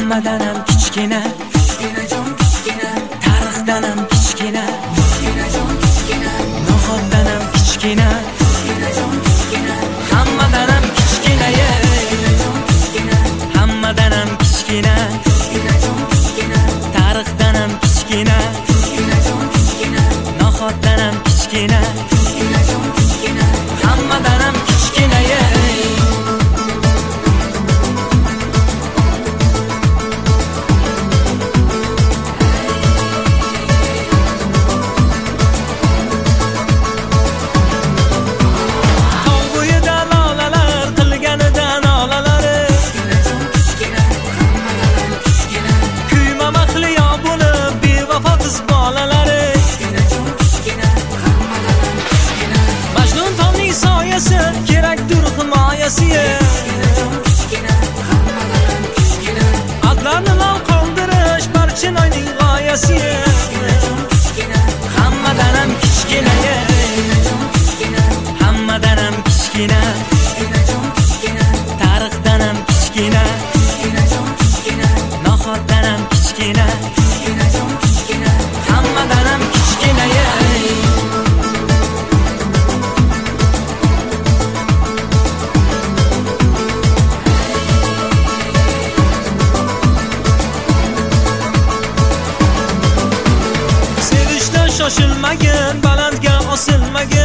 Hammadan ham kichkina, jon kichkina, tarixdan ham kichkina, jon kichkina, nohotdan ham kichkina, jon kichkina, hammadan ham kichkina, jon kichkina, hammadan ham kichkina, jon kichkina, tarixdan ham kichkina, jon kichkina, nohotdan ham kichkina, jon kichkina, hammadan ham kichkina. Kerakdir himoyasiga, adlarni lol qoldirish Barchinoyning g'oyasiga. Hammadan ham kichkina, hammadan ham kichkina, tarixdan ham kichkina, nohotdan ham kichkina, hammadan ham kichkina. Shoshilmagin, balandga osilmagin,